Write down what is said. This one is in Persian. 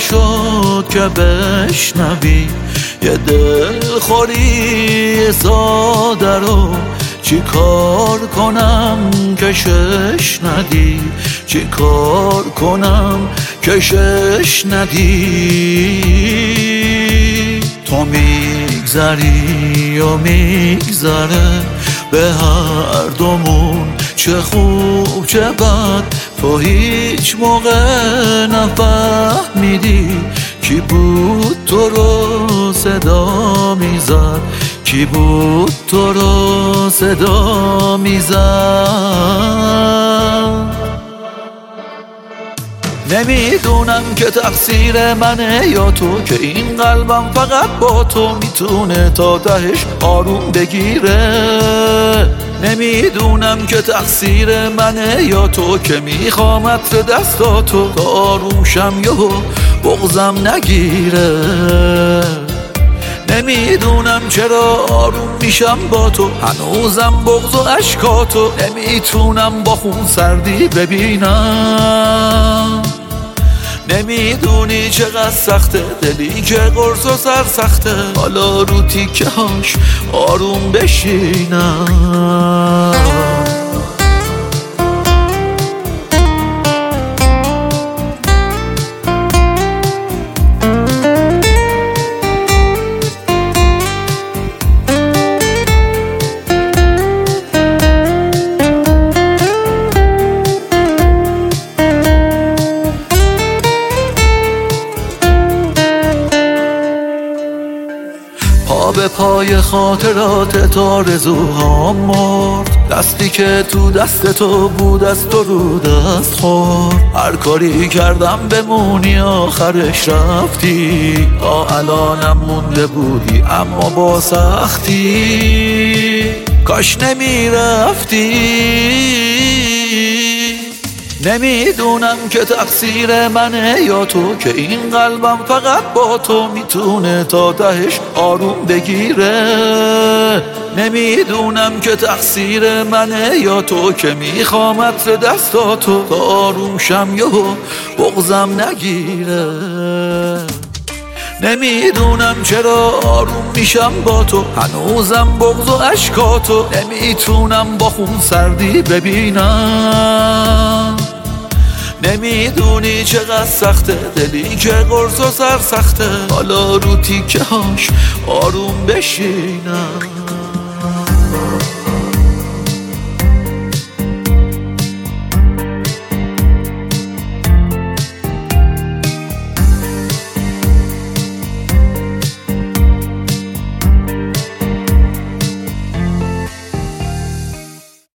نشد که بشنوی یه دلخوری ساده رو. چی کار کنم که شش ندی؟ چی کار کنم که شش ندی؟ تو میگذری و میگذره به هر دومون، چه خوب چه بد تو هیچ موقع نفهمیدی. کی بود تو رو صدا میزد؟ کی بود تو رو صدا میزد؟ نمیدونم که تقصیر منه یا تو، که این قلبم فقط با تو میتونه تا تهش آروم بگیره. نمیدونم که تقصیر منه یا تو، که میخوام عطر دستاتو تا آروم شم یهو بغضم نگیره. نمیدونم چرا آروم میشم با تو، هنوزم بغض و اشکاتو نمیتونم با خون سردی ببینم. نمیدونی چقدر سخته دلی که قرص و سر سخته، حالا رو تیکه هاش آروم بشینم. به پای خاطرات آرزوهام مرد، دستی که تو دست تو بود از تو رو دست خورد. هر کاری کردم بمونی آخرش رفتی، تا الانم مونده بودی اما با سختی. کاش نمیرفتی. نمیدونم که تقصیر منه یا تو، که این قلبم فقط با تو میتونه تا تهش آروم بگیره. نمیدونم که تقصیر منه یا تو، که میخوام عطر دستاتو تا آروم شم یهو بغضم نگیره. نمیدونم چرا آروم میشم با تو، هنوزم بغض و اشکاتو نمیتونم با خون سردی ببینم. نمیدونی چقدر سخته دلی که قرص و سر سخته، حالا رو تیکه هاش آروم بشینم.